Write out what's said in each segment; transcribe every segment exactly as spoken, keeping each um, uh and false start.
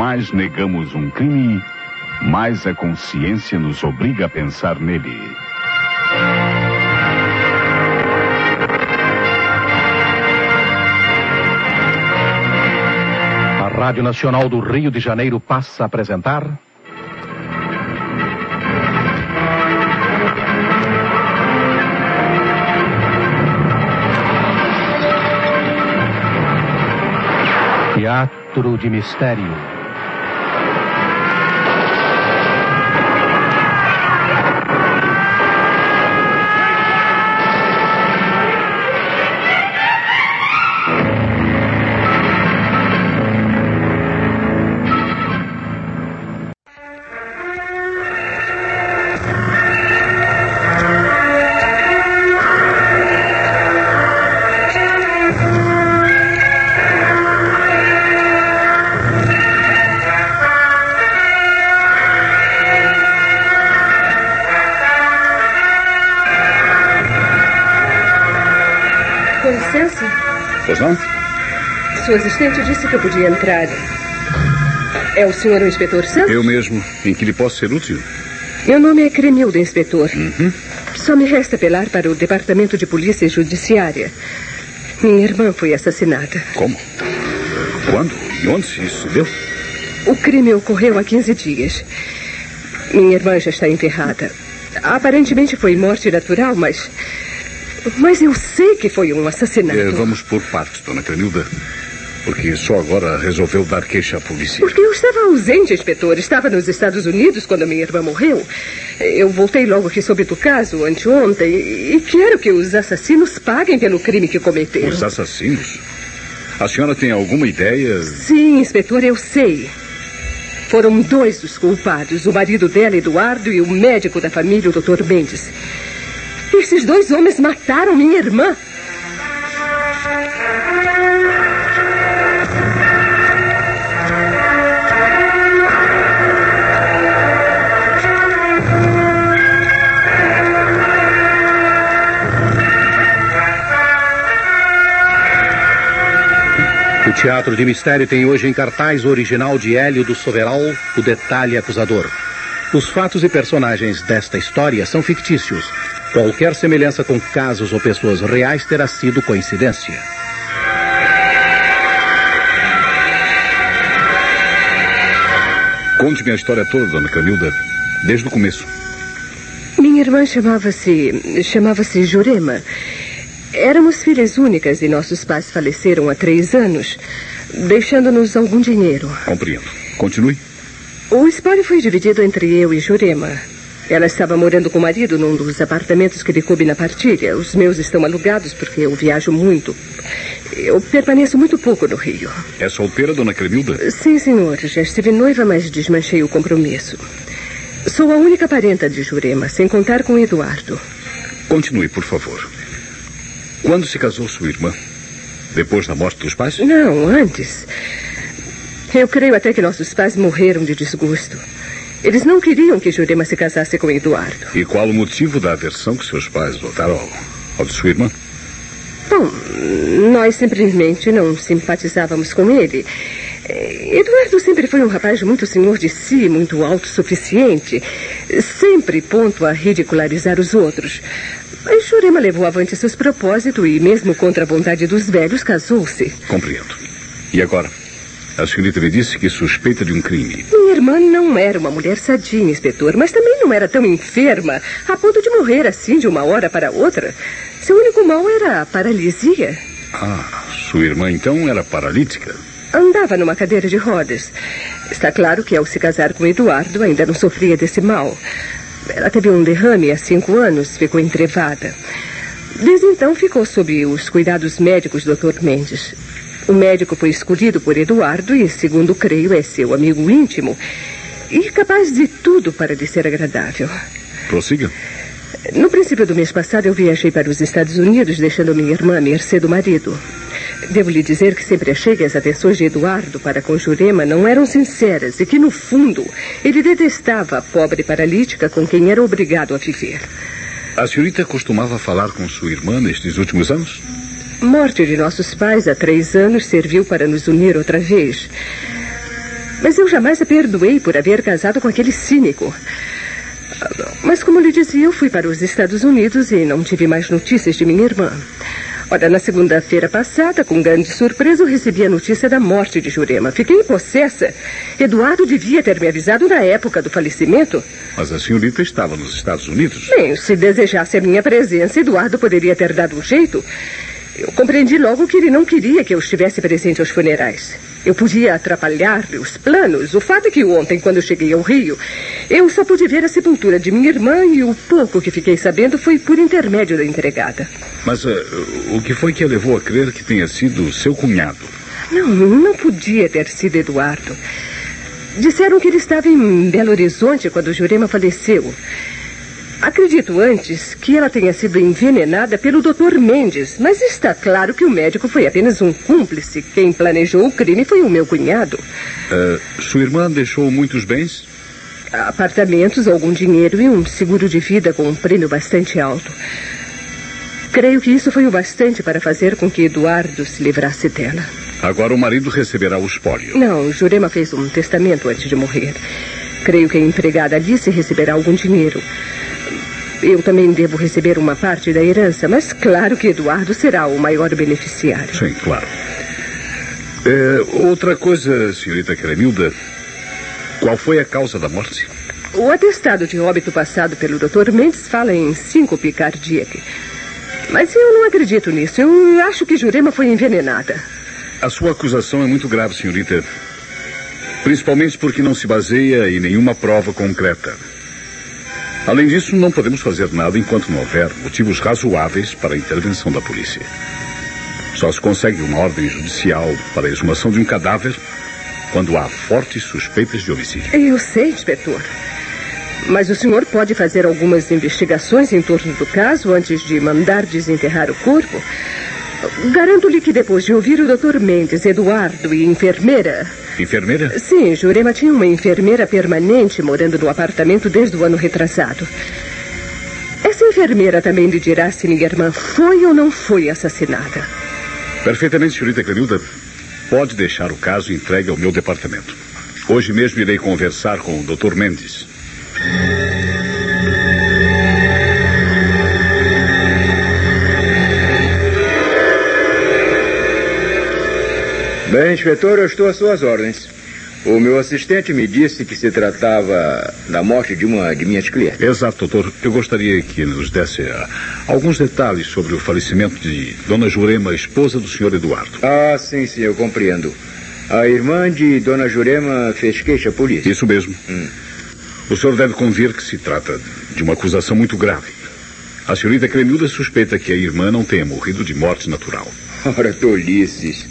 mais negamos um crime, mais a consciência nos obriga a pensar nele. A Rádio Nacional do Rio de Janeiro passa a apresentar... Teatro de Mistério. Pois não? Sua assistente disse que eu podia entrar. É o senhor o inspetor Santos? Eu mesmo. Em que lhe posso ser útil? Meu nome é Cremilda, inspetor. Uhum. Só me resta apelar para o Departamento de Polícia Judiciária. Minha irmã foi assassinada. Como? Quando? E onde isso se deu? O crime ocorreu há quinze dias. Minha irmã já está enterrada. Aparentemente foi morte natural, mas... Mas eu sei que foi um assassinato. É, vamos por partes, dona Cremilda. Porque só agora resolveu dar queixa à polícia. Porque eu estava ausente, inspetor. Estava nos Estados Unidos quando a minha irmã morreu. Eu voltei logo que soube do caso, anteontem. E quero que os assassinos paguem pelo crime que cometeram. Os assassinos? A senhora tem alguma ideia? Sim, inspetor, eu sei. Foram dois os culpados. O marido dela, Eduardo, e o médico da família, o doutor Mendes. Esses dois homens mataram minha irmã. O Teatro de Mistério tem hoje em cartaz o original de Hélio do Soveral, O Detalhe Acusador. Os fatos e personagens desta história são fictícios. Qualquer semelhança com casos ou pessoas reais terá sido coincidência. Conte-me a história toda, dona Cremilda, desde o começo. Minha irmã chamava-se... chamava-se Jurema. Éramos filhas únicas e nossos pais faleceram há três anos, deixando-nos algum dinheiro. Compreendo. Continue. O espólio foi dividido entre eu e Jurema. Ela estava morando com o marido num dos apartamentos que lhe coube na partilha. Os meus estão alugados porque eu viajo muito. Eu permaneço muito pouco no Rio. É solteira, dona Cremilda? Sim, senhor. Já estive noiva, mas desmanchei o compromisso. Sou a única parenta de Jurema, sem contar com Eduardo. Continue, por favor. Quando se casou sua irmã? Depois da morte dos pais? Não, antes. Eu creio até que nossos pais morreram de desgosto. Eles não queriam que Jurema se casasse com Eduardo. E qual o motivo da aversão que seus pais votaram ao, ao de sua irmã? Bom, nós simplesmente não simpatizávamos com ele. Eduardo sempre foi um rapaz muito senhor de si, muito autossuficiente, sempre pronto a ridicularizar os outros. Mas Jurema levou avante seus propósitos e, mesmo contra a vontade dos velhos, casou-se. Compreendo. E agora? A senhorita me disse que suspeita de um crime. Minha irmã não era uma mulher sadia, inspetor, mas também não era tão enferma a ponto de morrer assim de uma hora para outra. Seu único mal era a paralisia. Ah, sua irmã então era paralítica? Andava numa cadeira de rodas. Está claro que ao se casar com Eduardo ainda não sofria desse mal. Ela teve um derrame há cinco anos, ficou entrevada. Desde então ficou sob os cuidados médicos do doutor Mendes. O médico foi escolhido por Eduardo e, segundo creio, é seu amigo íntimo e capaz de tudo para lhe ser agradável. Prossiga. No princípio do mês passado, eu viajei para os Estados Unidos, deixando minha irmã à mercê do marido. Devo lhe dizer que sempre achei que as atenções de Eduardo para com Jurema não eram sinceras e que, no fundo, ele detestava a pobre paralítica com quem era obrigado a viver. A senhorita costumava falar com sua irmã nestes últimos anos? Morte de nossos pais há três anos serviu para nos unir outra vez. Mas eu jamais a perdoei por haver casado com aquele cínico. Mas, como lhe dizia, eu fui para os Estados Unidos e não tive mais notícias de minha irmã. Ora, na segunda-feira passada, com grande surpresa, eu recebi a notícia da morte de Jurema. Fiquei possessa. Eduardo devia ter me avisado na época do falecimento. Mas a senhorita estava nos Estados Unidos? Bem, se desejasse a minha presença, Eduardo poderia ter dado um jeito. Eu compreendi logo que ele não queria que eu estivesse presente aos funerais. Eu podia atrapalhar-lhe os planos. O fato é que ontem, quando eu cheguei ao Rio, eu só pude ver a sepultura de minha irmã e o pouco que fiquei sabendo foi por intermédio da empregada. Mas uh, o que foi que a levou a crer que tenha sido seu cunhado? Não, não podia ter sido Eduardo. Disseram que ele estava em Belo Horizonte quando Jurema faleceu. Acredito antes que ela tenha sido envenenada pelo doutor Mendes, mas está claro que o médico foi apenas um cúmplice. Quem planejou o crime foi o meu cunhado. Uh, sua irmã deixou muitos bens? Apartamentos, algum dinheiro e um seguro de vida com um prêmio bastante alto. Creio que isso foi o bastante para fazer com que Eduardo se livrasse dela. Agora o marido receberá o espólio. Não, Jurema fez um testamento antes de morrer. Creio que a empregada Alice receberá algum dinheiro. Eu também devo receber uma parte da herança, mas claro que Eduardo será o maior beneficiário. Sim, claro. É, outra coisa, senhorita Cremilda, qual foi a causa da morte? O atestado de óbito passado pelo doutor Mendes fala em síncope cardíaca. Mas eu não acredito nisso. Eu acho que Jurema foi envenenada. A sua acusação é muito grave, senhorita. Principalmente porque não se baseia em nenhuma prova concreta. Além disso, não podemos fazer nada enquanto não houver motivos razoáveis para a intervenção da polícia. Só se consegue uma ordem judicial para a exumação de um cadáver quando há fortes suspeitas de homicídio. Eu sei, inspetor. Mas o senhor pode fazer algumas investigações em torno do caso antes de mandar desenterrar o corpo? Garanto-lhe que depois de ouvir o doutor Mendes, Eduardo e enfermeira... Enfermeira? Sim, Jurema tinha uma enfermeira permanente morando no apartamento desde o ano retrasado. Essa enfermeira também lhe dirá se minha irmã foi ou não foi assassinada. Perfeitamente, senhorita Clenilda. Pode deixar o caso entregue ao meu departamento. Hoje mesmo irei conversar com o doutor Mendes. Bem, inspetor, eu estou às suas ordens. O meu assistente me disse que se tratava da morte de uma de minhas clientes. Exato, doutor. Eu gostaria que nos desse uh, alguns detalhes sobre o falecimento de Dona Jurema, esposa do senhor Eduardo. Ah, sim, sim, eu compreendo. A irmã de Dona Jurema fez queixa à polícia. Isso mesmo. Hum. O senhor deve convir que se trata de uma acusação muito grave. A senhorita Cremilda suspeita que a irmã não tenha morrido de morte natural. Ora, tolices.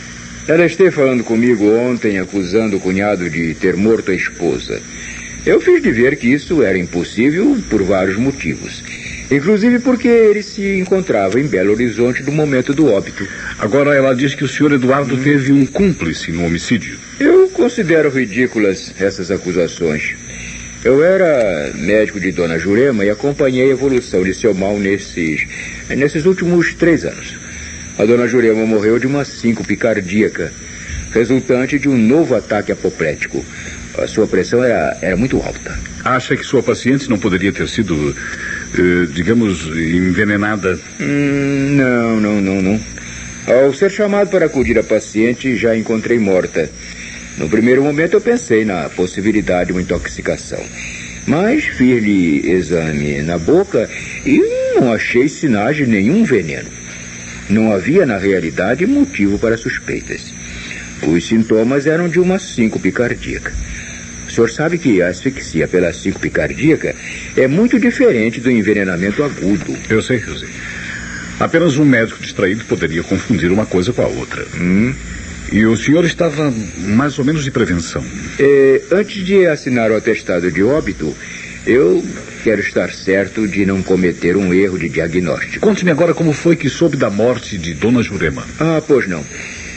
Ela esteve falando comigo ontem, acusando o cunhado de ter morto a esposa. Eu fiz de ver que isso era impossível por vários motivos. Inclusive porque ele se encontrava em Belo Horizonte no momento do óbito. Agora ela diz que o senhor Eduardo hum. teve um cúmplice no homicídio. Eu considero ridículas essas acusações. Eu era médico de Dona Jurema e acompanhei a evolução de seu mal nesses, nesses últimos três anos. A Dona Jurema morreu de uma síncope cardíaca, resultante de um novo ataque apoplético. A sua pressão era, era muito alta. Acha que sua paciente não poderia ter sido, eh, digamos, envenenada? Hum, não, não, não, não. Ao ser chamado para acudir a paciente, já a encontrei morta. No primeiro momento eu pensei na possibilidade de uma intoxicação. Mas fiz-lhe exame na boca e não achei sinais de nenhum veneno. Não havia, na realidade, motivo para suspeitas. Os sintomas eram de uma síncope cardíaca. O senhor sabe que a asfixia pela síncope cardíaca é muito diferente do envenenamento agudo. Eu sei, eu sei. Apenas um médico distraído poderia confundir uma coisa com a outra. Hum? E o senhor estava mais ou menos de prevenção. É, antes de assinar o atestado de óbito, eu quero estar certo de não cometer um erro de diagnóstico. Conte-me agora como foi que soube da morte de Dona Jurema. Ah, pois não.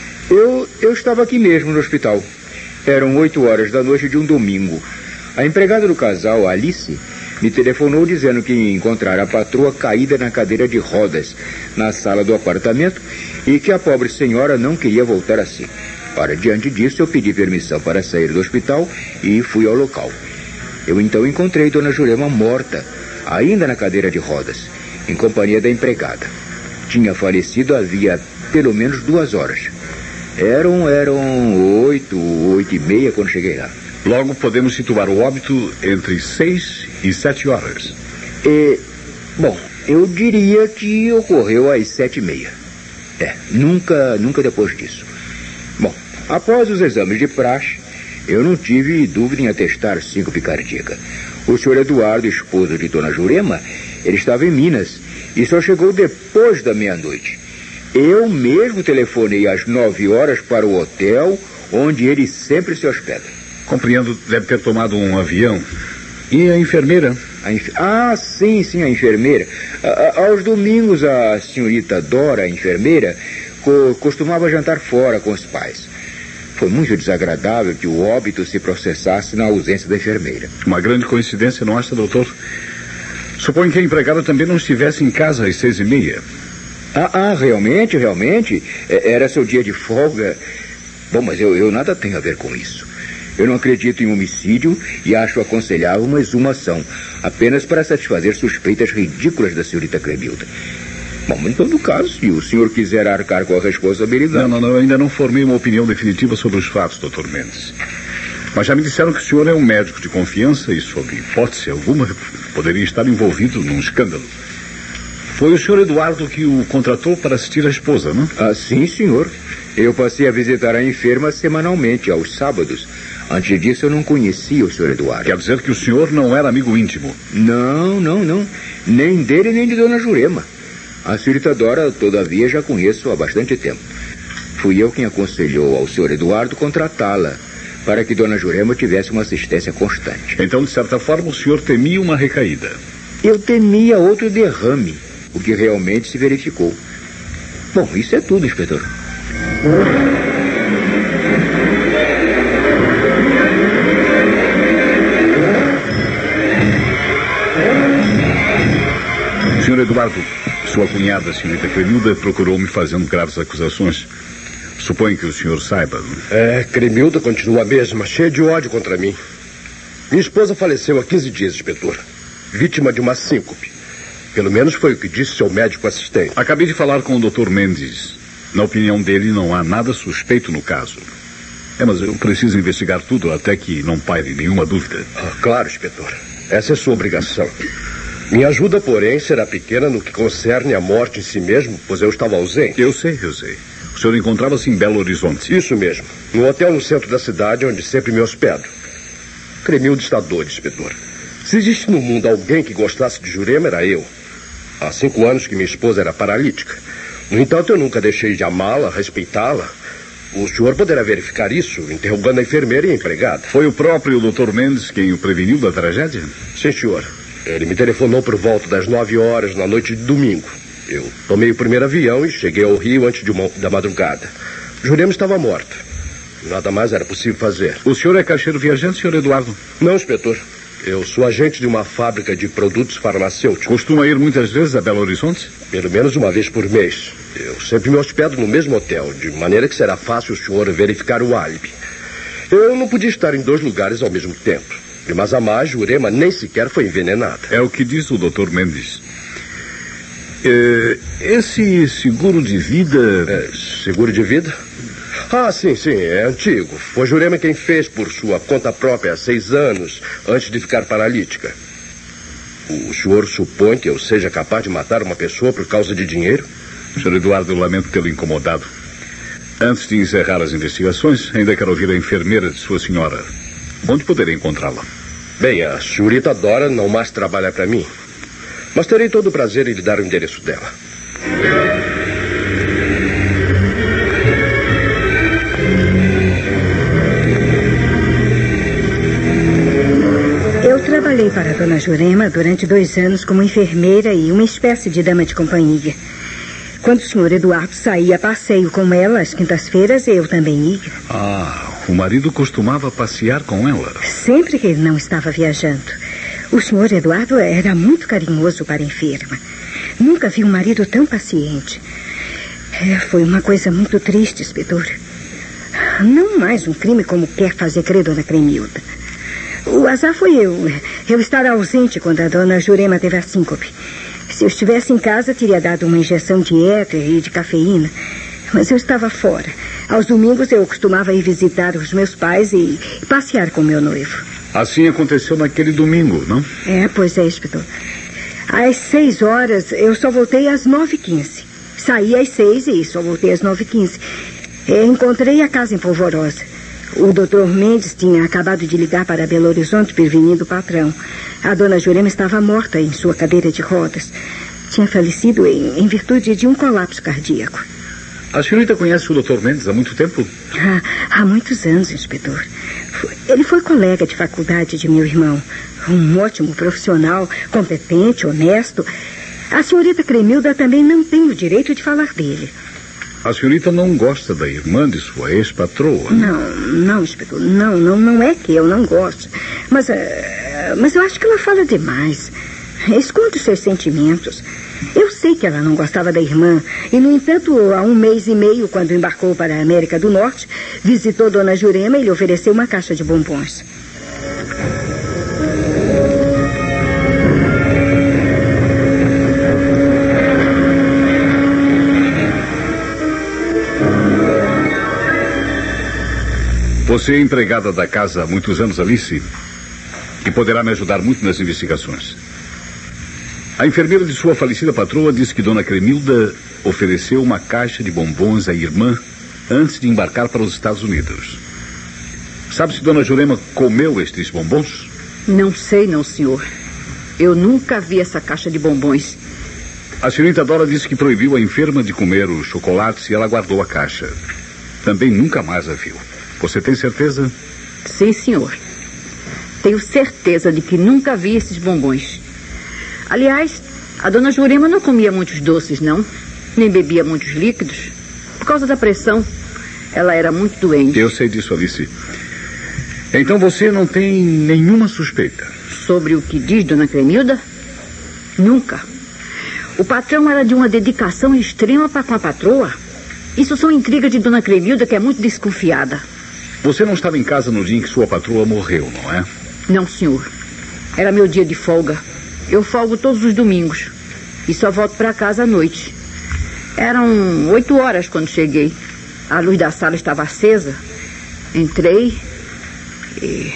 Eu, eu estava aqui mesmo no hospital. Eram oito horas da noite de um domingo. A empregada do casal, Alice, me telefonou dizendo que encontrara a patroa caída na cadeira de rodas na sala do apartamento e que a pobre senhora não queria voltar assim. Ora, diante disso, eu pedi permissão para sair do hospital e fui ao local. Eu então encontrei Dona Jurema morta, ainda na cadeira de rodas, em companhia da empregada. Tinha falecido havia pelo menos duas horas. Eram, eram oito, oito e meia quando cheguei lá. Logo podemos situar o óbito entre seis e sete horas. E, bom, eu diria que ocorreu às sete e meia. É, nunca, nunca depois disso. Bom, após os exames de praxe, eu não tive dúvida em atestar síncope cardíaca. O senhor Eduardo, esposo de Dona Jurema, ele estava em Minas e só chegou depois da meia-noite. Eu mesmo telefonei às nove horas para o hotel onde ele sempre se hospeda. Compreendo, deve ter tomado um avião. E a enfermeira? A enf... Ah, sim, sim, a enfermeira. A, a, aos domingos, a senhorita Dora, a enfermeira, co costumava jantar fora com os pais. Foi muito desagradável que o óbito se processasse na ausência da enfermeira. Uma grande coincidência, não acha, doutor? Suponho que a empregada também não estivesse em casa às seis e meia. Ah, ah, realmente, realmente? Era seu dia de folga? Bom, mas eu, eu nada tenho a ver com isso. Eu não acredito em homicídio e acho aconselhável uma exumação, apenas para satisfazer suspeitas ridículas da senhorita Cremilda. Bom, em todo caso, se o senhor quiser arcar com a responsabilidade... Não, não, não, eu ainda não formei uma opinião definitiva sobre os fatos, doutor Mendes. Mas já me disseram que o senhor é um médico de confiança e, sob hipótese alguma, poderia estar envolvido num escândalo. Foi o senhor Eduardo que o contratou para assistir a esposa, não? Ah, sim, senhor. Eu passei a visitar a enferma semanalmente, aos sábados. Antes disso, eu não conhecia o senhor Eduardo. Quer dizer que o senhor não era amigo íntimo? Não, não, não. Nem dele, nem de Dona Jurema. A senhorita Dora, todavia, já conheço há bastante tempo. Fui eu quem aconselhou ao senhor Eduardo contratá-la, para que Dona Jurema tivesse uma assistência constante. Então, de certa forma, o senhor temia uma recaída? Eu temia outro derrame, o que realmente se verificou. Bom, isso é tudo, inspetor. senhor Eduardo, sua cunhada, a senhorita Cremilda, procurou-me fazendo graves acusações. Suponho que o senhor saiba. É, Cremilda continua a mesma, cheia de ódio contra mim. Minha esposa faleceu há quinze dias, inspetor. Vítima de uma síncope. Pelo menos foi o que disse seu médico assistente. Acabei de falar com o doutor Mendes. Na opinião dele, não há nada suspeito no caso. É, mas eu preciso investigar tudo até que não paire nenhuma dúvida. Ah, claro, inspetor. Essa é sua obrigação. Minha ajuda, porém, será pequena no que concerne a morte em si mesmo, pois eu estava ausente. Eu sei, eu sei. O senhor encontrava-se em Belo Horizonte. Isso mesmo. Num hotel no centro da cidade, onde sempre me hospedo. Cremilda está doido, inspetor. Se existe no mundo alguém que gostasse de Jurema, era eu. Há cinco anos que minha esposa era paralítica. No entanto, eu nunca deixei de amá-la, respeitá-la. O senhor poderá verificar isso, interrogando a enfermeira e a empregada. Foi o próprio doutor Mendes quem o preveniu da tragédia? Sim, senhor. Ele me telefonou por volta das nove horas na noite de domingo. Eu tomei o primeiro avião e cheguei ao Rio antes de uma, da madrugada. Jurema estava morta. Nada mais era possível fazer. O senhor é caixeiro viajante, senhor Eduardo? Não, inspetor. Eu sou agente de uma fábrica de produtos farmacêuticos. Costuma ir muitas vezes a Belo Horizonte? Pelo menos uma vez por mês. Eu sempre me hospedo no mesmo hotel, de maneira que será fácil o senhor verificar o álibi. Eu não podia estar em dois lugares ao mesmo tempo. Mas a mais, Jurema nem sequer foi envenenada. É o que diz o doutor Mendes. É, esse seguro de vida... É, seguro de vida? Ah, sim, sim, é antigo. Foi Jurema quem fez por sua conta própria há seis anos, antes de ficar paralítica. O senhor supõe que eu seja capaz de matar uma pessoa por causa de dinheiro? senhor Eduardo, eu lamento tê-lo incomodado. Antes de encerrar as investigações, ainda quero ouvir a enfermeira de sua senhora. Onde poderei encontrá-la? Bem, a senhorita Dora não mais trabalha para mim. Mas terei todo o prazer em lhe dar o endereço dela. Eu trabalhei para a dona Jurema durante dois anos como enfermeira e uma espécie de dama de companhia. Quando o senhor Eduardo saía a passeio com ela às quintas-feiras, eu também ia. Ah, o marido costumava passear com ela? Sempre que ele não estava viajando. O senhor Eduardo era muito carinhoso para a enferma. Nunca vi um marido tão paciente. É, foi uma coisa muito triste, inspetor. Não mais um crime como quer fazer crer dona Cremilda. O azar foi eu. Eu estar ausente quando a dona Jurema teve a síncope. Se eu estivesse em casa, teria dado uma injeção de éter e de cafeína. Mas eu estava fora. Aos domingos eu costumava ir visitar os meus pais e passear com meu noivo. Assim aconteceu naquele domingo, não? É, pois é, inspetor. Às seis horas, eu só voltei às nove e quinze. Saí às seis e só voltei às nove e quinze. Encontrei a casa em polvorosa. O doutor Mendes tinha acabado de ligar para Belo Horizonte prevenindo o patrão. A dona Jurema estava morta em sua cadeira de rodas. Tinha falecido em, em virtude de um colapso cardíaco. A senhorita conhece o doutor Mendes há muito tempo? Ah, há muitos anos, inspetor. Ele foi colega de faculdade de meu irmão. Um ótimo profissional, competente, honesto. A senhorita Cremilda também não tem o direito de falar dele. A senhorita não gosta da irmã de sua ex-patroa? Não, não, inspetor. Não, não, não é que eu não gosto. Mas, uh, mas eu acho que ela fala demais. Esconde os seus sentimentos. Eu sei que ela não gostava da irmã. E, no entanto, há um mês e meio, quando embarcou para a América do Norte, visitou Dona Jurema e lhe ofereceu uma caixa de bombons. Você é empregada da casa há muitos anos, Alice, e poderá me ajudar muito nas investigações. A enfermeira de sua falecida patroa disse que Dona Cremilda ofereceu uma caixa de bombons à irmã antes de embarcar para os Estados Unidos. Sabe se Dona Jurema comeu estes bombons? Não sei, não, senhor. Eu nunca vi essa caixa de bombons. A senhorita Dora disse que proibiu a enferma de comer os chocolates e ela guardou a caixa. Também nunca mais a viu. Você tem certeza? Sim, senhor. Tenho certeza de que nunca vi esses bombons. Aliás, a dona Jurema não comia muitos doces, não. Nem bebia muitos líquidos. Por causa da pressão, ela era muito doente. Eu sei disso, Alice. Então você não tem nenhuma suspeita? Sobre o que diz dona Cremilda? Nunca. O patrão era de uma dedicação extrema para com a patroa. Isso são intrigas de dona Cremilda, que é muito desconfiada. Você não estava em casa no dia em que sua patroa morreu, não é? Não, senhor. Era meu dia de folga. Eu folgo todos os domingos. E só volto para casa à noite. Eram oito horas quando cheguei. A luz da sala estava acesa. Entrei e...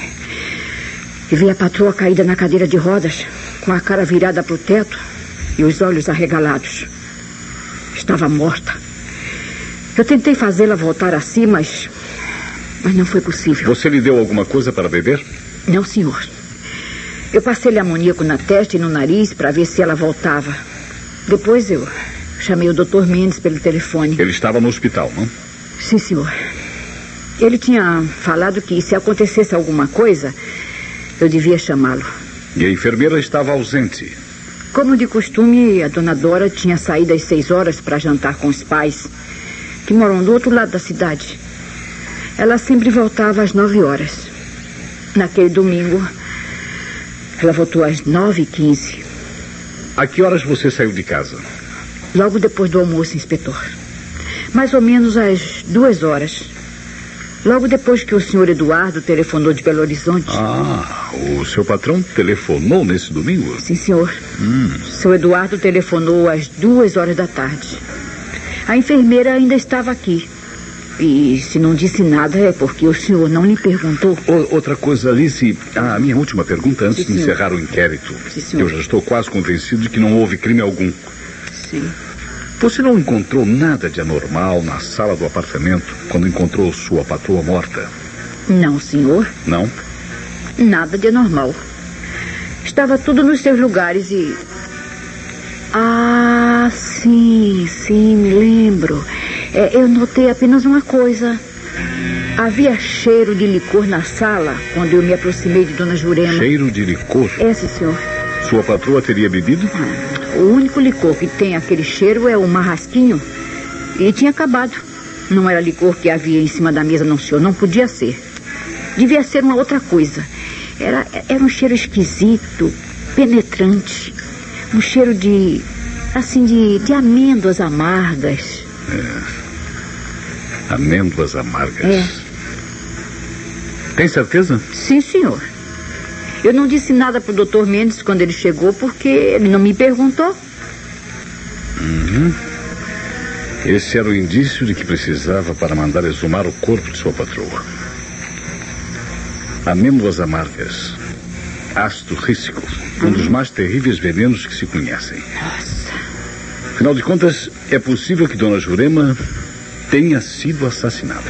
e vi a patroa caída na cadeira de rodas, com a cara virada para o teto e os olhos arregalados. Estava morta. Eu tentei fazê-la voltar a si, mas... mas não foi possível. Você lhe deu alguma coisa para beber? Não, senhor. Eu passei-lhe amoníaco na testa e no nariz para ver se ela voltava. Depois eu chamei o doutor Mendes pelo telefone. Ele estava no hospital, não? Sim, senhor. Ele tinha falado que se acontecesse alguma coisa, eu devia chamá-lo. E a enfermeira estava ausente? Como de costume, a dona Dora tinha saído às seis horas para jantar com os pais, que moram do outro lado da cidade. Ela sempre voltava às nove horas. Naquele domingo, ela voltou às nove e quinze. A que horas você saiu de casa? Logo depois do almoço, inspetor. Mais ou menos às duas horas. Logo depois que o senhor Eduardo telefonou de Belo Horizonte. Ah, o seu patrão telefonou nesse domingo? Sim, senhor. Hum. O seu Eduardo telefonou às duas horas da tarde. A enfermeira ainda estava aqui. E se não disse nada é porque o senhor não lhe perguntou. O, outra coisa, Alice, a minha última pergunta antes Sim, de senhor. encerrar o inquérito. Sim, senhor. Eu já estou quase convencido de que não houve crime algum. Sim. Você não encontrou nada de anormal na sala do apartamento quando encontrou sua patroa morta? Não, senhor. Não? Nada de anormal. Estava tudo nos seus lugares e... Ah, sim, sim, me lembro. É, eu notei apenas uma coisa. Havia cheiro de licor na sala quando eu me aproximei de dona Jurema. Cheiro de licor? É, sim, senhor. Sua patroa teria bebido? O único licor que tem aquele cheiro é o marrasquinho. E tinha acabado. Não era licor que havia em cima da mesa, não, senhor. Não podia ser. Devia ser uma outra coisa. Era, era um cheiro esquisito, penetrante. Um cheiro de... assim, de, de amêndoas amargas. É. Amêndoas amargas. É. Tem certeza? Sim, senhor. Eu não disse nada pro doutor Mendes quando ele chegou, porque ele não me perguntou. Uhum. Esse era o indício de que precisava para mandar exumar o corpo de sua patroa. Amêndoas amargas. Ácido rícico. Um uhum. dos mais terríveis venenos que se conhecem. Nossa. Afinal de contas, é possível que Dona Jurema tenha sido assassinada.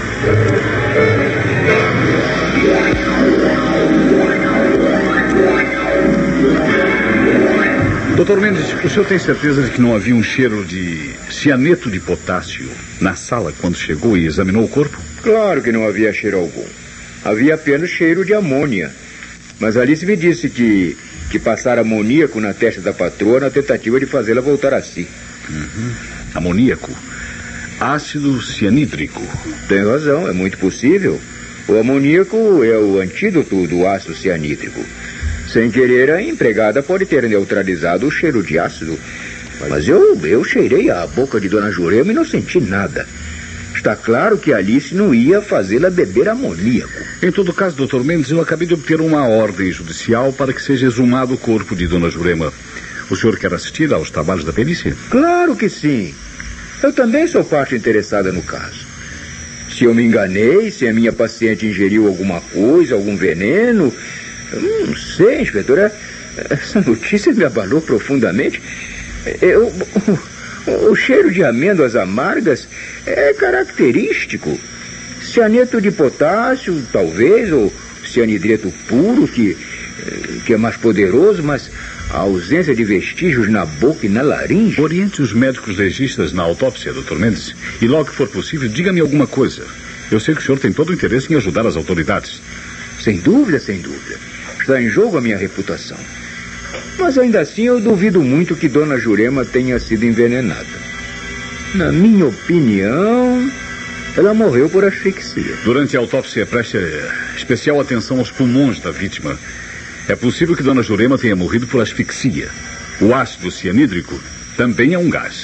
doutor Mendes, o senhor tem certeza de que não havia um cheiro de cianeto de potássio na sala quando chegou e examinou o corpo? Claro que não havia cheiro algum. Havia apenas cheiro de amônia. Mas Alice me disse que, que passara amoníaco na testa da patroa na tentativa de fazê-la voltar a si. Uhum. Amoníaco. Ácido cianídrico. Tem razão, é muito possível. O amoníaco é o antídoto do ácido cianídrico. Sem querer, a empregada pode ter neutralizado o cheiro de ácido. Mas eu, eu cheirei a boca de Dona Jurema e não senti nada. Está claro que Alice não ia fazê-la beber amoníaco. Em todo caso, doutor Mendes, eu acabei de obter uma ordem judicial para que seja exumado o corpo de Dona Jurema. O senhor quer assistir aos trabalhos da perícia? Claro que sim. Eu também sou parte interessada no caso. Se eu me enganei, se a minha paciente ingeriu alguma coisa, algum veneno... Eu não sei, inspetora. Essa notícia me abalou profundamente. Eu, o, o cheiro de amêndoas amargas é característico. Cianeto de potássio, talvez, ou cianidreto puro, que, que é mais poderoso, mas a ausência de vestígios na boca e na laringe... Oriente os médicos legistas na autópsia, doutor Mendes, e logo que for possível, diga-me alguma coisa. Eu sei que o senhor tem todo o interesse em ajudar as autoridades. Sem dúvida, sem dúvida. Está em jogo a minha reputação. Mas ainda assim eu duvido muito que Dona Jurema tenha sido envenenada. Na minha opinião, ela morreu por asfixia. Durante a autópsia, preste especial atenção aos pulmões da vítima. É possível que Dona Jurema tenha morrido por asfixia. O ácido cianídrico também é um gás.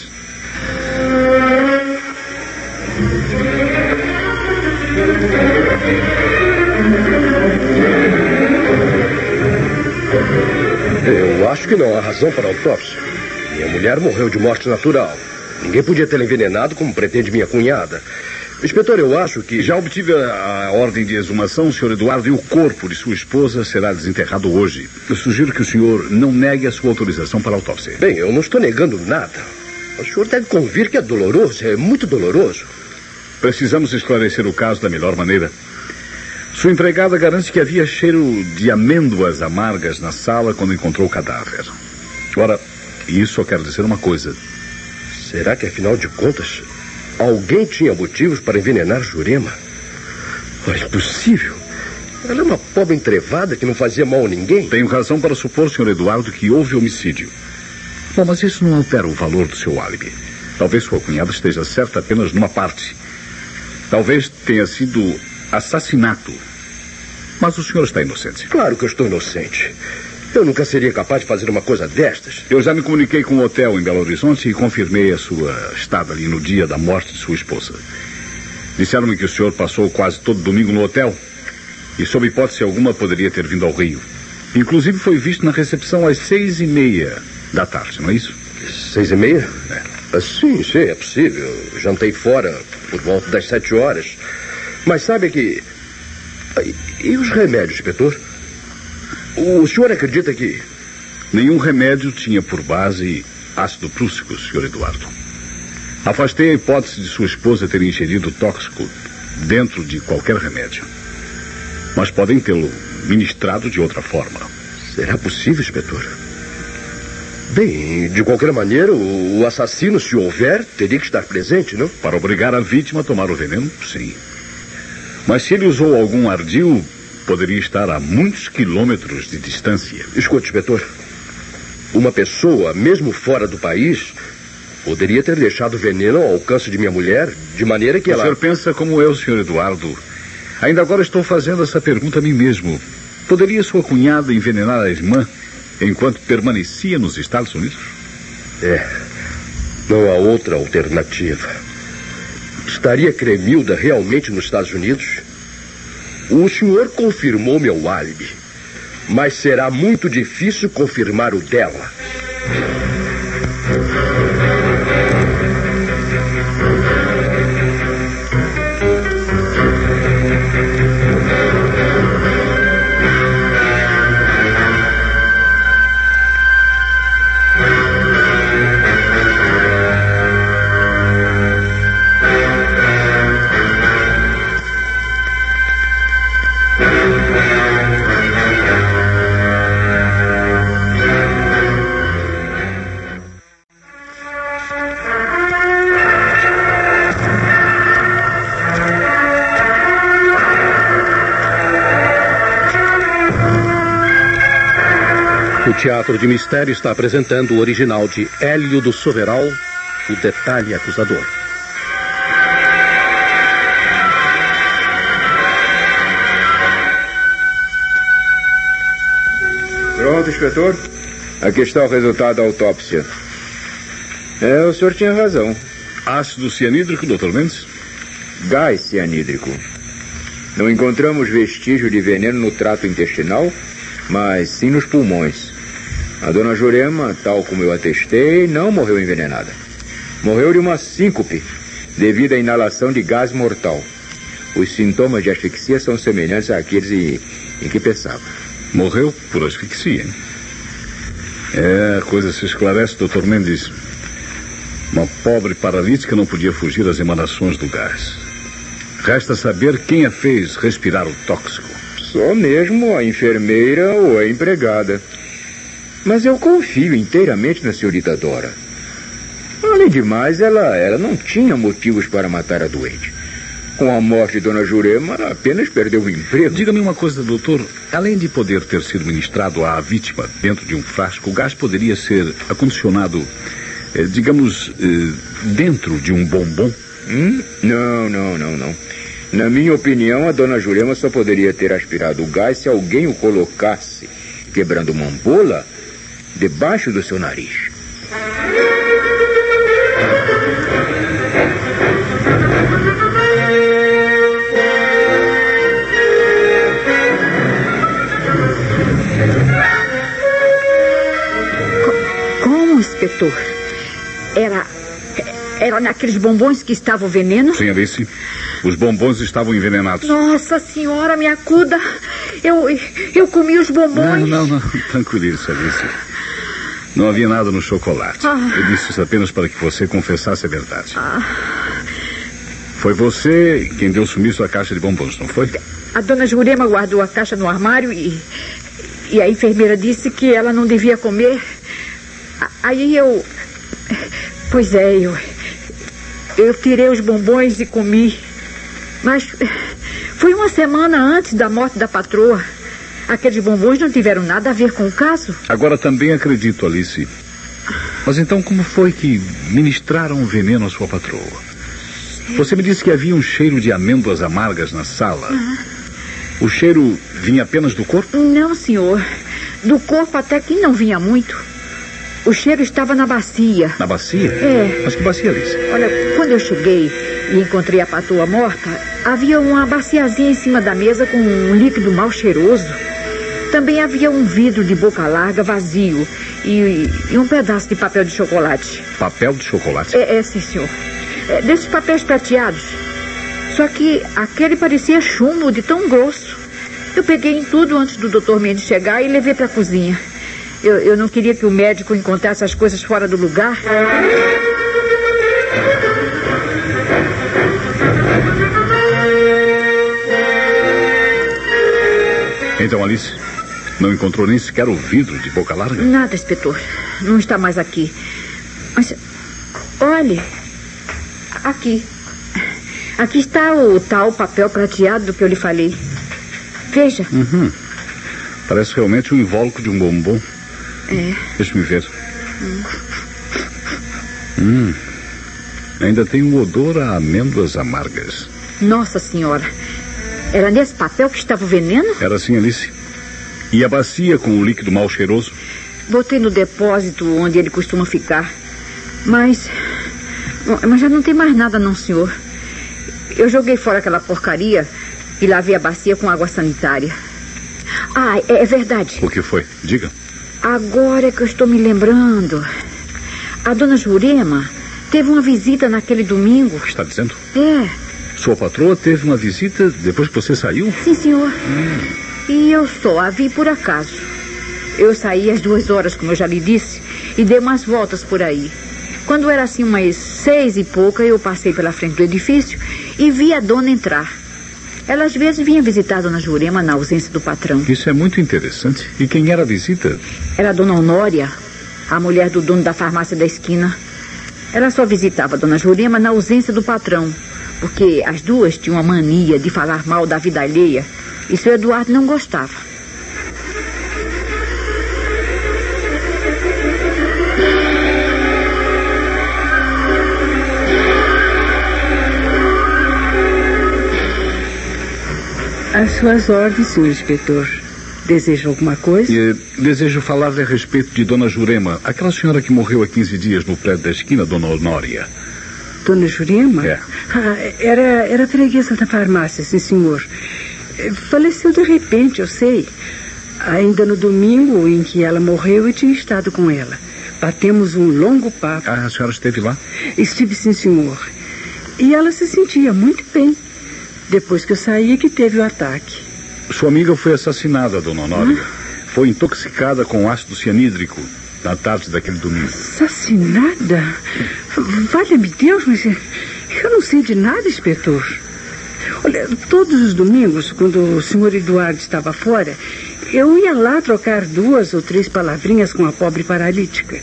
Eu acho que não há razão para a autópsia. Minha mulher morreu de morte natural. Ninguém podia tê-la envenenado como pretende minha cunhada. Inspetor, eu acho que... Já obtive a, a ordem de exumação, senhor Eduardo, e o corpo de sua esposa será desenterrado hoje. Eu sugiro que o senhor não negue a sua autorização para a autópsia. Bem, eu não estou negando nada. O senhor deve convir que é doloroso, é muito doloroso. Precisamos esclarecer o caso da melhor maneira. Sua empregada garante que havia cheiro de amêndoas amargas na sala quando encontrou o cadáver. Ora, isso só quer dizer uma coisa. Será que, afinal de contas, alguém tinha motivos para envenenar Jurema? É impossível. Ela é uma pobre entrevada que não fazia mal a ninguém. Tenho razão para supor, senhor Eduardo, que houve homicídio. Bom, mas isso não altera o valor do seu álibi. Talvez sua cunhada esteja certa apenas numa parte. Talvez tenha sido assassinato. Mas o senhor está inocente. Claro que eu estou inocente. Eu nunca seria capaz de fazer uma coisa destas. Eu já me comuniquei com o hotel em Belo Horizonte e confirmei a sua estada ali no dia da morte de sua esposa. Disseram-me que o senhor passou quase todo domingo no hotel e, sob hipótese alguma, poderia ter vindo ao Rio. Inclusive foi visto na recepção às seis e meia da tarde, não é isso? Seis e meia? É. Ah, sim, sim, é possível. Eu jantei fora por volta das sete horas. Mas sabe que... E, e os remédios, inspetor? O senhor acredita que... Nenhum remédio tinha por base ácido prússico, senhor Eduardo. Afastei a hipótese de sua esposa ter ingerido tóxico dentro de qualquer remédio. Mas podem tê-lo ministrado de outra forma. Será possível, inspetor? Bem, de qualquer maneira, o assassino, se houver, teria que estar presente, não? Para obrigar a vítima a tomar o veneno, sim. Mas se ele usou algum ardil, poderia estar a muitos quilômetros de distância. Escute, inspetor. Uma pessoa, mesmo fora do país, poderia ter deixado veneno ao alcance de minha mulher, de maneira que o ela... O senhor pensa como eu, senhor Eduardo. Ainda agora estou fazendo essa pergunta a mim mesmo. Poderia sua cunhada envenenar a irmã enquanto permanecia nos Estados Unidos? É. Não há outra alternativa. Estaria Cremilda realmente nos Estados Unidos? O senhor confirmou meu álibi, mas será muito difícil confirmar o dela. O Teatro de Mistério está apresentando o original de Hélio do Soveral, O Detalhe Acusador. Pronto, inspetor. Aqui está o resultado da autópsia. É, o senhor tinha razão. Ácido cianídrico, doutor Mendes? Gás cianídrico. Não encontramos vestígio de veneno no trato intestinal, mas sim nos pulmões. A dona Jurema, tal como eu atestei, não morreu envenenada. Morreu de uma síncope, devido à inalação de gás mortal. Os sintomas de asfixia são semelhantes àqueles em, em que pensava. Morreu por asfixia, hein? É, a coisa se esclarece, doutor Mendes. Uma pobre paralítica não podia fugir das emanações do gás. Resta saber quem a fez respirar o tóxico. Só mesmo a enfermeira ou a empregada. Mas eu confio inteiramente na senhorita Dora. Além de mais, ela, ela não tinha motivos para matar a doente. Com a morte de dona Jurema, ela apenas perdeu o emprego. Diga-me uma coisa, doutor. Além de poder ter sido ministrado à vítima dentro de um frasco, o gás poderia ser acondicionado, eh, digamos, eh, dentro de um bombom? Hum? Não, não, não, não. Na minha opinião, a dona Jurema só poderia ter aspirado o gás se alguém o colocasse, quebrando uma ampola, debaixo do seu nariz. Como, inspetor? Era... Era naqueles bombons que estava o veneno? Sim, Alice. Os bombons estavam envenenados. Nossa senhora, me acuda. Eu, eu comi os bombons. Não, não, não. Tranquilize-se, Alice. Não havia nada no chocolate. Ah. Eu disse isso apenas para que você confessasse a verdade. Ah. Foi você quem deu sumiço à caixa de bombons, não foi? A dona Jurema guardou a caixa no armário e... E a enfermeira disse que ela não devia comer. Aí eu... Pois é, eu... Eu tirei os bombons e comi. Mas foi uma semana antes da morte da patroa. Aqueles bombons não tiveram nada a ver com o caso. Agora também acredito, Alice. Mas então como foi que ministraram veneno à sua patroa? Você me disse que havia um cheiro de amêndoas amargas na sala. Uhum. O cheiro vinha apenas do corpo? Não, senhor. Do corpo até que não vinha muito. O cheiro estava na bacia. Na bacia? É. Mas que bacia, Alice? Olha, quando eu cheguei e encontrei a patroa morta, havia uma baciazinha em cima da mesa com um líquido mal cheiroso. Também havia um vidro de boca larga vazio e, e um pedaço de papel de chocolate. Papel de chocolate? É, é sim, senhor. É, desses papéis prateados. Só que aquele parecia chumbo de tão grosso. Eu peguei em tudo antes do doutor Mendes chegar e levei para a cozinha. Eu, eu não queria que o médico encontrasse as coisas fora do lugar. Então, Alice, não encontrou nem sequer o vidro de boca larga? Nada, inspetor. Não está mais aqui. Mas, olhe, aqui. Aqui está o tal papel prateado do que eu lhe falei. Veja. Uhum. Parece realmente o invólucro de um bombom. É. Deixa-me ver. Hum. Hum. Ainda tem um odor a amêndoas amargas. Nossa senhora. Era nesse papel que estava o veneno? Era assim, Alice. E a bacia com o líquido mal cheiroso? Botei no depósito onde ele costuma ficar. Mas... Mas já não tem mais nada não, senhor. Eu joguei fora aquela porcaria e lavei a bacia com água sanitária. Ah, é, é verdade. O que foi? Diga. Agora que eu estou me lembrando, a dona Jurema teve uma visita naquele domingo. Está dizendo? É. Sua patroa teve uma visita depois que você saiu? Sim, senhor. Hum. E eu só a vi por acaso. Eu saí às duas horas, como eu já lhe disse, e dei umas voltas por aí. Quando era assim umas seis e pouca, eu passei pela frente do edifício e vi a dona entrar. Ela às vezes vinha visitar a dona Jurema na ausência do patrão. Isso é muito interessante. E quem era a visita? Era a dona Honória, a mulher do dono da farmácia da esquina. Ela só visitava a dona Jurema na ausência do patrão, porque as duas tinham uma mania de falar mal da vida alheia. E seu Eduardo não gostava. As suas ordens, senhor inspetor. Deseja alguma coisa? E, desejo falar-lhe a respeito de dona Jurema, aquela senhora que morreu há quinze dias no prédio da esquina, dona Honória. Dona Jurema? É. Ah, era, era freguesa da farmácia, sim, senhor. Faleceu de repente, eu sei. Ainda no domingo em que ela morreu, eu tinha estado com ela. Batemos um longo papo. Ah, a senhora esteve lá? Estive, sim, senhor. E ela se sentia muito bem. Depois que eu saí, que teve o ataque. Sua amiga foi assassinada, dona Honória. Hum? Foi intoxicada com ácido cianídrico na tarde daquele domingo. Assassinada? Valha-me Deus, mas eu não sei de nada, inspetor. Olha, todos os domingos, quando o senhor Eduardo estava fora, eu ia lá trocar duas ou três palavrinhas com a pobre paralítica.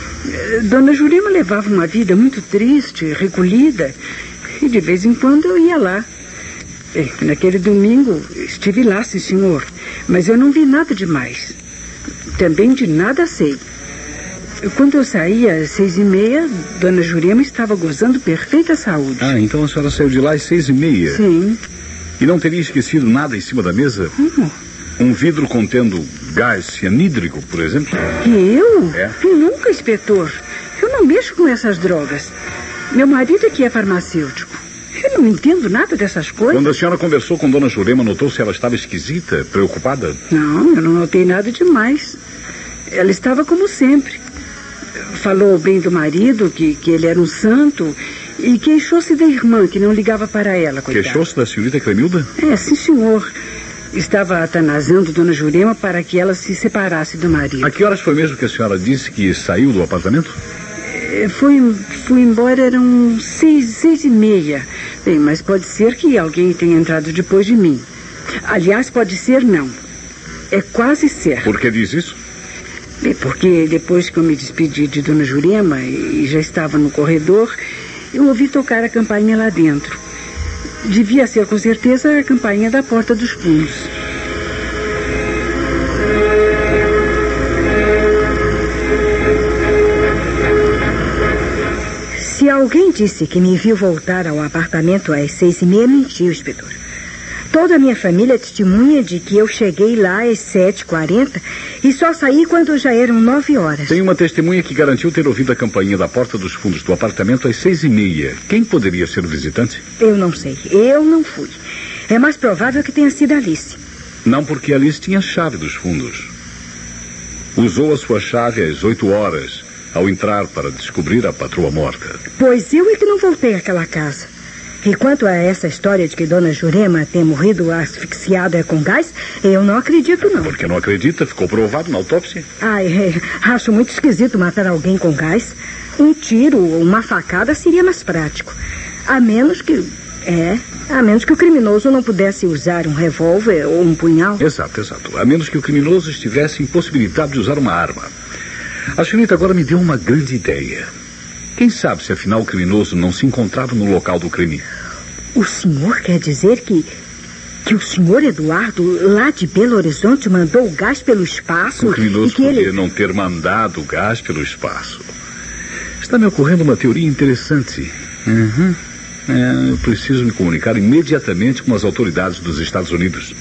Dona Jurema levava uma vida muito triste, recolhida, e de vez em quando eu ia lá. Bem, naquele domingo estive lá, sim, senhor, mas eu não vi nada demais. Também de nada sei. Quando eu saí às seis e meia, dona Jurema estava gozando perfeita saúde. Ah, então a senhora saiu de lá às seis e meia? Sim. E não teria esquecido nada em cima da mesa? Como? Um vidro contendo gás cianídrico, por exemplo? Eu? É. Nunca, inspetor. Eu não mexo com essas drogas. Meu marido é que é farmacêutico. Eu não entendo nada dessas coisas. Quando a senhora conversou com dona Jurema, notou se ela estava esquisita, preocupada? Não, eu não notei nada demais. Ela estava como sempre. Falou bem do marido, que, que ele era um santo, e queixou-se da irmã, que não ligava para ela, coitada. Queixou-se da senhorita Clemilda? É, sim, senhor. Estava atanasando dona Jurema para que ela se separasse do marido. A que horas foi mesmo que a senhora disse que saiu do apartamento? Fui, fui embora, eram seis, seis e meia. Bem, mas pode ser que alguém tenha entrado depois de mim. Aliás, pode ser não. É quase certo. Por que diz isso? Bem, porque depois que eu me despedi de dona Jurema e já estava no corredor, eu ouvi tocar a campainha lá dentro. Devia ser, com certeza, a campainha da porta dos fundos. Se alguém disse que me viu voltar ao apartamento às seis e meia, mentiu, inspetor. Toda a minha família testemunha de que eu cheguei lá às sete e quarenta e só saí quando já eram nove horas. Tem uma testemunha que garantiu ter ouvido a campainha da porta dos fundos do apartamento às seis e meia. Quem poderia ser o visitante? Eu não sei. Eu não fui. É mais provável que tenha sido Alice. Não, porque Alice tinha a chave dos fundos. Usou a sua chave às oito horas, ao entrar para descobrir a patroa morta. Pois eu é que não voltei àquela casa. E quanto a essa história de que dona Jurema tem morrido asfixiada com gás, eu não acredito, não. Porque não acredita? Ficou provado na autópsia. Ai, é, acho muito esquisito matar alguém com gás. Um tiro ou uma facada seria mais prático. A menos que... É, a menos que o criminoso não pudesse usar um revólver ou um punhal. Exato, exato. A menos que o criminoso estivesse impossibilitado de usar uma arma. A senhorita agora me deu uma grande ideia. Quem sabe se afinal o criminoso não se encontrava no local do crime? O senhor quer dizer que... que o senhor Eduardo, lá de Belo Horizonte, mandou o gás pelo espaço? O criminoso e que poderia ele... não ter mandado o gás pelo espaço. Está me ocorrendo uma teoria interessante. Uhum. É, eu preciso me comunicar imediatamente com as autoridades dos Estados Unidos.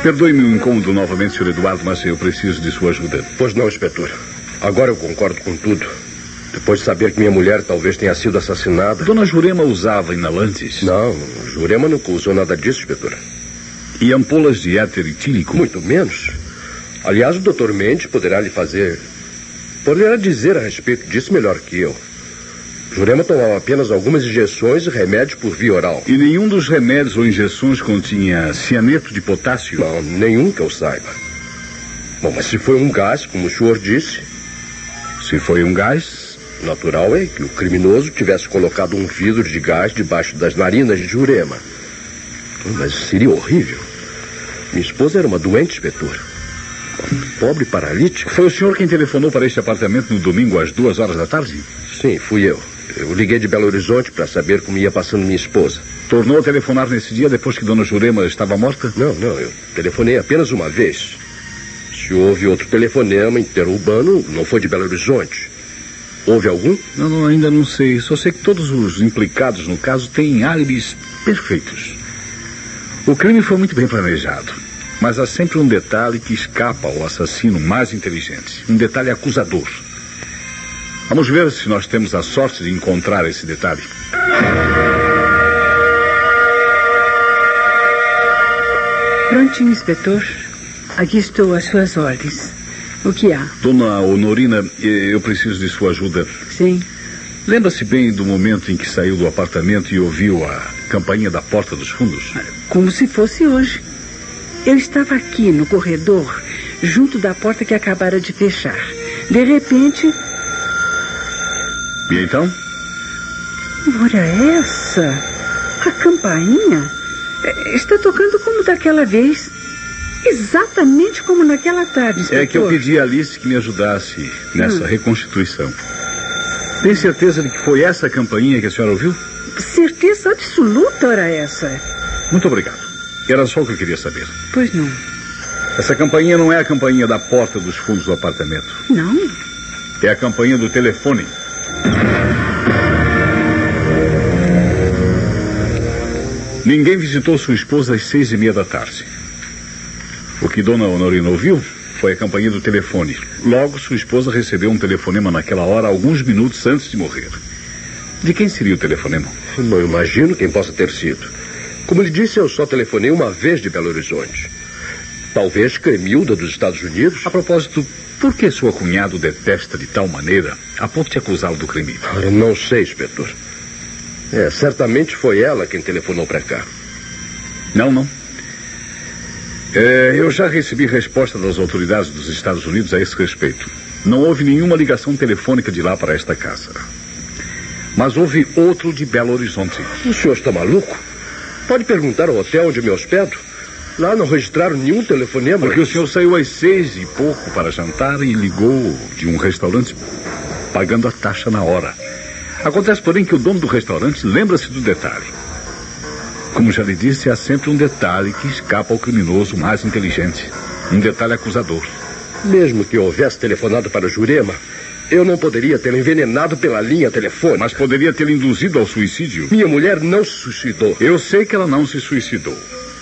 Perdoe-me o incômodo novamente, senhor Eduardo, mas eu preciso de sua ajuda. Pois não, inspetor. Agora eu concordo com tudo. Depois de saber que minha mulher talvez tenha sido assassinada... Dona Jurema usava inalantes? Não, Jurema nunca usou nada disso, inspetor. E ampolas de éter etílico? Muito menos. Aliás, o doutor Mendes poderá lhe fazer... Poderá dizer a respeito disso melhor que eu. Jurema tomava apenas algumas injeções e remédios por via oral. E nenhum dos remédios ou injeções continha cianeto de potássio? Não, nenhum que eu saiba. Bom, mas se foi um gás, como o senhor disse... Se foi um gás... Natural é que o criminoso tivesse colocado um vidro de gás debaixo das narinas de Jurema. Mas seria horrível. Minha esposa era uma doente, inspetor. Uma pobre paralítica. Foi o senhor quem telefonou para este apartamento no domingo às duas horas da tarde? Sim, fui eu. Eu liguei de Belo Horizonte para saber como ia passando minha esposa. Tornou a telefonar nesse dia depois que Dona Jurema estava morta? Não, não, eu telefonei apenas uma vez. Se houve outro telefonema interurbano, não foi de Belo Horizonte. Houve algum? Não, não, ainda não sei. Só sei que todos os implicados no caso têm álibis perfeitos. O crime foi muito bem planejado. Mas há sempre um detalhe que escapa ao assassino mais inteligente. Um detalhe acusador. Vamos ver se nós temos a sorte de encontrar esse detalhe. Prontinho, inspetor. Aqui estou às suas ordens. O que há? Dona Honorina, eu preciso de sua ajuda. Sim. Lembra-se bem do momento em que saiu do apartamento e ouviu a campainha da porta dos fundos? Como se fosse hoje. Eu estava aqui no corredor, junto da porta que acabara de fechar. De repente... E então? Olha essa! A campainha está tocando como daquela vez. Exatamente como naquela tarde, inspetor. É que eu pedi a Alice que me ajudasse nessa hum. reconstituição. Tem certeza de que foi essa a campainha que a senhora ouviu? Certeza absoluta era essa. Muito obrigado. Era só o que eu queria saber. Pois não. Essa campainha não é a campainha da porta dos fundos do apartamento. Não. É a campainha do telefone. Ninguém visitou sua esposa às seis e meia da tarde. O que Dona Honorina ouviu foi a campainha do telefone. Logo, sua esposa recebeu um telefonema naquela hora, alguns minutos antes de morrer. De quem seria o telefonema? Não imagino quem possa ter sido. Como lhe disse, eu só telefonei uma vez de Belo Horizonte. Talvez Cremilda dos Estados Unidos. A propósito, por que sua cunhada o detesta de tal maneira a ponto de acusá-lo do crime? Eu não sei, inspetor. É, certamente foi ela quem telefonou para cá. Não, não. É, eu já recebi resposta das autoridades dos Estados Unidos a esse respeito. Não houve nenhuma ligação telefônica de lá para esta casa. Mas houve outro de Belo Horizonte. O senhor está maluco? Pode perguntar ao hotel onde me hospedo. Lá não registraram nenhum telefonema. Porque o senhor saiu às seis e pouco para jantar e ligou de um restaurante pagando a taxa na hora. Acontece, porém, que o dono do restaurante lembra-se do detalhe. Como já lhe disse, há sempre um detalhe que escapa ao criminoso mais inteligente. Um detalhe acusador. Mesmo que eu houvesse telefonado para Jurema, eu não poderia tê-lo envenenado pela linha telefônica. Mas poderia tê-lo induzido ao suicídio. Minha mulher não se suicidou. Eu sei que ela não se suicidou.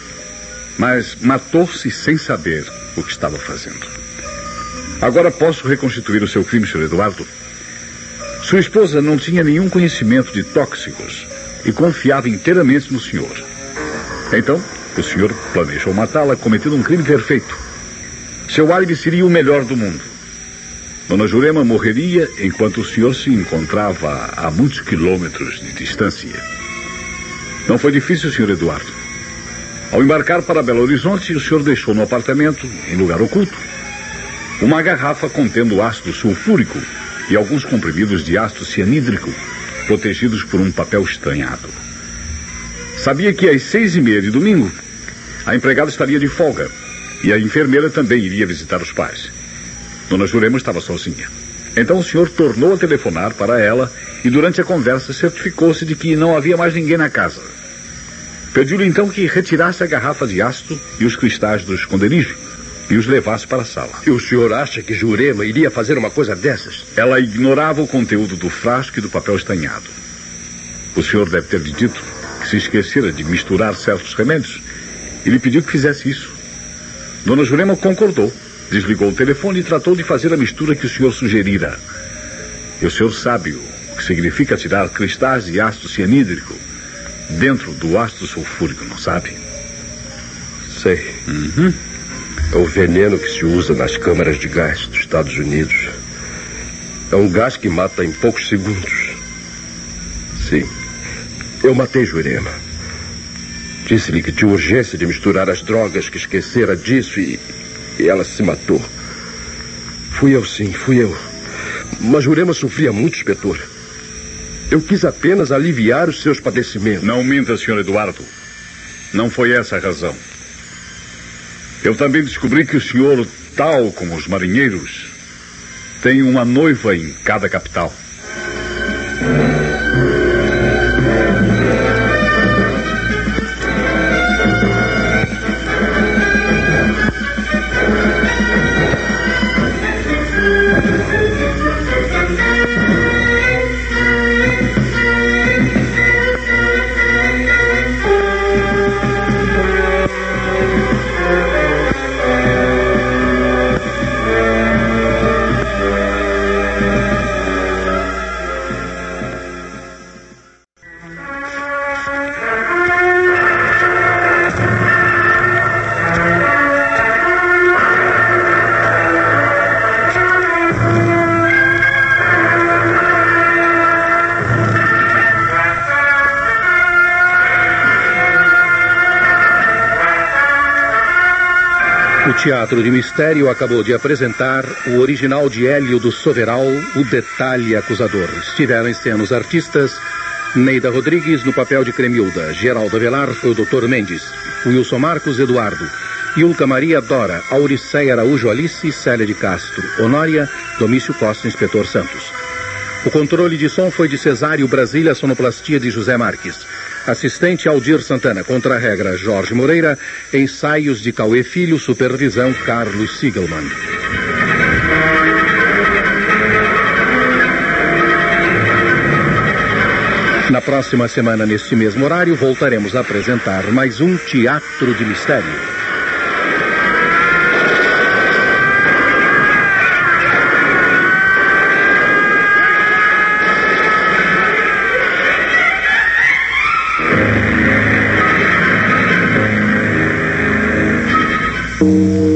Mas matou-se sem saber o que estava fazendo. Agora posso reconstituir o seu crime, senhor Eduardo. Sua esposa não tinha nenhum conhecimento de tóxicos e confiava inteiramente no senhor. Então, o senhor planejou matá-la cometendo um crime perfeito. Seu álibi seria o melhor do mundo. Dona Jurema morreria enquanto o senhor se encontrava a muitos quilômetros de distância. Não foi difícil, senhor Eduardo. Ao embarcar para Belo Horizonte, o senhor deixou no apartamento, em lugar oculto, uma garrafa contendo ácido sulfúrico e alguns comprimidos de ácido cianídrico, protegidos por um papel estranhado. Sabia que às seis e meia de domingo, a empregada estaria de folga e a enfermeira também iria visitar os pais. Dona Jurema estava sozinha. Então o senhor tornou a telefonar para ela e durante a conversa certificou-se de que não havia mais ninguém na casa. Pediu-lhe então que retirasse a garrafa de ácido e os cristais do esconderijo e os levasse para a sala. E o senhor acha que Jurema iria fazer uma coisa dessas? Ela ignorava o conteúdo do frasco e do papel estanhado. O senhor deve ter lhe dito que se esquecera de misturar certos remédios e lhe pediu que fizesse isso. Dona Jurema concordou. Desligou o telefone e tratou de fazer a mistura que o senhor sugerira. E o senhor sabe o que significa tirar cristais de ácido cianídrico dentro do ácido sulfúrico, não sabe? Sei. Uhum. É o veneno que se usa nas câmaras de gás dos Estados Unidos. É um gás que mata em poucos segundos. Sim. Eu matei Jurema. Disse-lhe que tinha urgência de misturar as drogas, que esquecera disso e... E ela se matou. Fui eu, sim, fui eu. Mas Jurema sofria muito, inspetor. Eu quis apenas aliviar os seus padecimentos. Não minta, senhor Eduardo. Não foi essa a razão. Eu também descobri que o senhor, tal como os marinheiros, tem uma noiva em cada capital. O Teatro de Mistério acabou de apresentar o original de Hélio do Soveral, O Detalhe Acusador. Estiveram em cena os artistas Neida Rodrigues no papel de Cremilda, Geraldo Avelar foi o doutor Mendes, Wilson Marcos Eduardo, Ilka Maria Dora, Auriceia Araújo Alice, Célia de Castro, Honória, Domício Costa, Inspetor Santos. O controle de som foi de Cesário Brasília, sonoplastia de José Marques. Assistente Aldir Santana, contra-regra Jorge Moreira, ensaios de Cauê Filho, supervisão Carlos Siegelman. Na próxima semana, neste mesmo horário, voltaremos a apresentar mais um Teatro de Mistério. Thank you.